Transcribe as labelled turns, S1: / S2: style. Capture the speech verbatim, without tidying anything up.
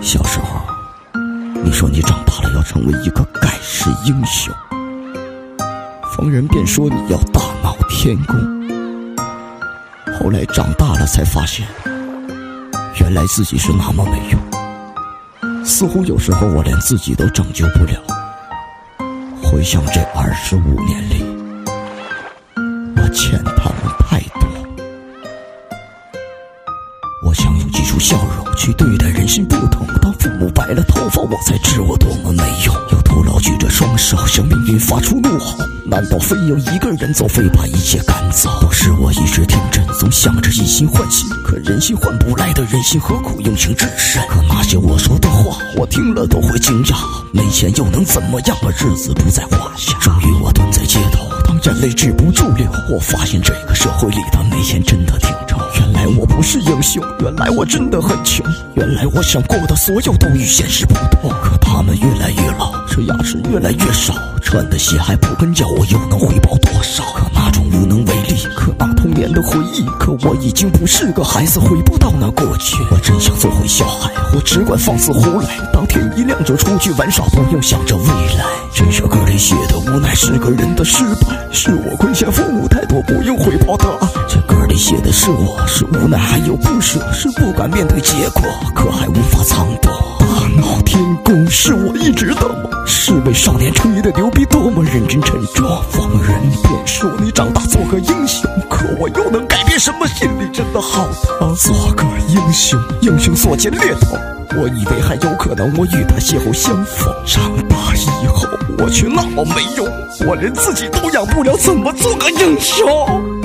S1: 小时候，你说你长大了要成为一个盖世英雄，逢人便说你要大闹天宫。后来长大了才发现，原来自己是那么没用，似乎有时候我连自己都拯救不了。回想这二十五年里，我欠他们太多。我想用几处笑容去对待人心不同，当父母白了头发，我才知我多么没用。又徒劳举着双手向命运发出怒吼，难道非要一个人走，非把一切赶走？都是我一直天真，总想着以心换心，可人心换不来的人心，何苦用情至深？可那些我说的话，我听了都会惊讶。没钱又能怎么样啊？日子不在话下。终于我蹲在街头，当眼泪止不住流，我发现这个社会里的没钱真的挺臭。原来我不是英雄，原来我真的很穷，原来我想过的所有都与现实不同。可他们越来越老，这牙齿越来越少，穿的鞋还不跟脚，我又能回报多少？可那种无能为力，可那童年的回忆，可我已经不是个孩子，回不到那过去。我真想做回小孩，我只管放肆胡来，当天一亮就出去玩耍，不用想着未来。这首歌里写的无奈是个人的失败，是我亏欠父母太多，不用回报的爱。这歌里写的是我，是无奈还有不舍，是不敢面对结果，可还无法藏躲。大闹天宫是我一直的梦，是为少年吹的牛逼多么认真沉重。逢人便说你长大做个英雄，可我又能改变什么？心里真的好疼。做个英雄，英雄所见略同，我以为还有可能我与他邂逅相逢。长大以后我却那么没用，我连自己都养不了，怎么做个英雄？